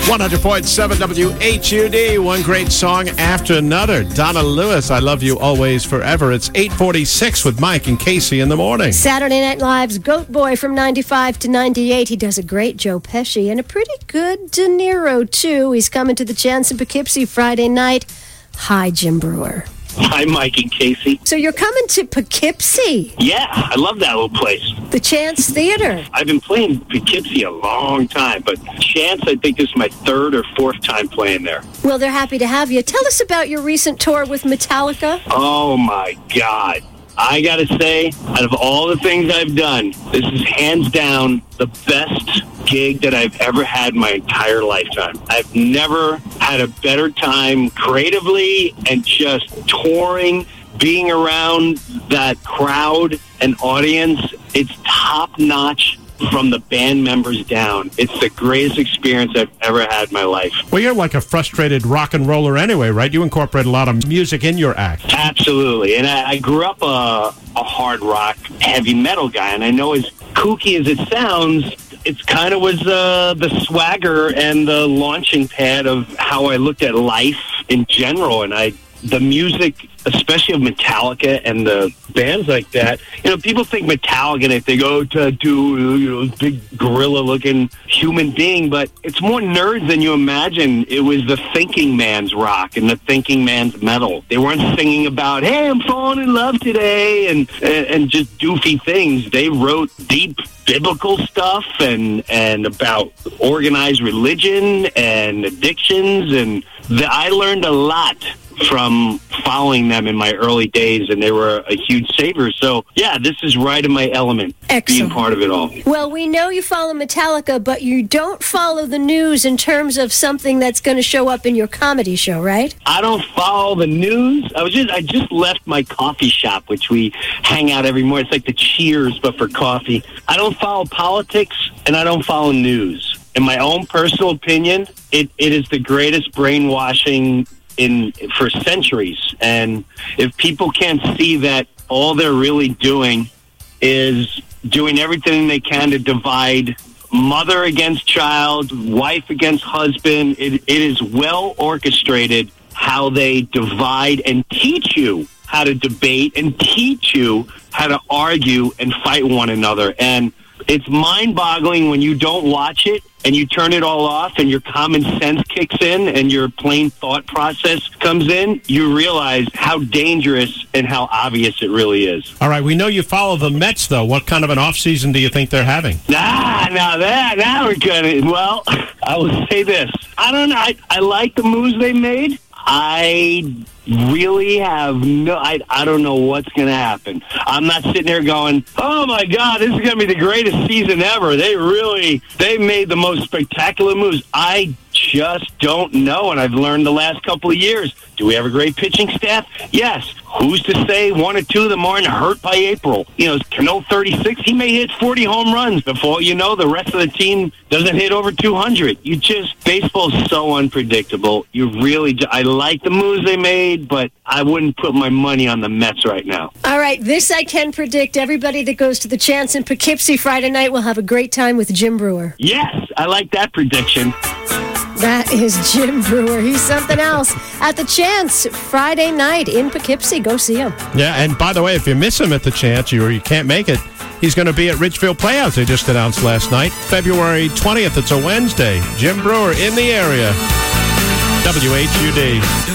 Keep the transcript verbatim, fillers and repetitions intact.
one hundred point seven W H U D, one great song after another. Donna Lewis, I Love You Always Forever. It's eight forty-six with Mike and Casey in the morning. Saturday Night Live's Goat Boy from ninety-five to ninety-eight. He does a great Joe Pesci and a pretty good De Niro, too. He's coming to the Chance in Poughkeepsie Friday night. Hi, Jim Brewer. Hi, Mike and Casey. So you're coming to Poughkeepsie? Yeah, I love that little place. The Chance Theater. I've been playing Poughkeepsie a long time, but Chance, I think this is my third or fourth time playing there. Well, they're happy to have you. Tell us about your recent tour with Metallica. Oh, my God. I got to say, out of all the things I've done, this is hands down the best gig that I've ever had my entire lifetime. I've never had a better time creatively and just touring, being around that crowd and audience. It's top-notch from the band members down. It's the greatest experience I've ever had in my life. Well, you're like a frustrated rock and roller anyway, right? You incorporate a lot of music in your act. Absolutely. And I, I grew up a, a hard rock, heavy metal guy, and I know as kooky as it sounds, it's kind of was uh, the swagger and the launching pad of how I looked at life in general. And I, the music, especially of Metallica and the bands like that, you know, people think Metallica and they think, oh, tattoo, you know, big gorilla-looking human being, but it's more nerds than you imagine. It was the thinking man's rock and the thinking man's metal. They weren't singing about, hey, I'm falling in love today, and and, and just doofy things. They wrote deep biblical stuff and and about organized religion and addictions, and the, I learned a lot from following them in my early days, and they were a huge saver. So, yeah, this is right in my element, Excellent. Being part of it all. Well, we know you follow Metallica, but you don't follow the news in terms of something that's going to show up in your comedy show, right? I don't follow the news. I was just I just left my coffee shop, which we hang out every morning. It's like the Cheers, but for coffee. I don't follow politics, and I don't follow news. In my own personal opinion, it, it is the greatest brainwashing in for centuries. And if people can't see that all they're really doing is doing everything they can to divide mother against child, wife against husband, it, it is well orchestrated how they divide and teach you how to debate and teach you how to argue and fight one another. And it's mind-boggling when you don't watch it and you turn it all off and your common sense kicks in and your plain thought process comes in. You realize how dangerous and how obvious it really is. All right, we know you follow the Mets, though. What kind of an off-season do you think they're having? Nah, now that, now we're going to, well, I will say this. I don't know. I, I like the moves they made. I really have no, I, I don't know what's going to happen. I'm not sitting there going, oh my God, this is going to be the greatest season ever. They really, they made the most spectacular moves. I just don't know, and I've learned the last couple of years. Do we have a great pitching staff? Yes. Who's to say one or two of them aren't hurt by April? You know, Cano thirty-six, he may hit forty home runs before you know the rest of the team doesn't hit over two hundred. You just, baseball's so unpredictable. You really, I like the moves they made, but I wouldn't put my money on the Mets right now. All right, this I can predict. Everybody that goes to the Chance in Poughkeepsie Friday night will have a great time with Jim Brewer. Yes, I like that prediction. That is Jim Brewer. He's something else. At the Chance, Friday night in Poughkeepsie. Go see him. Yeah, and by the way, if you miss him at the Chance or you can't make it, he's going to be at Ridgefield Playhouse, they just announced last night. February twentieth, it's a Wednesday. Jim Brewer in the area. W H U D.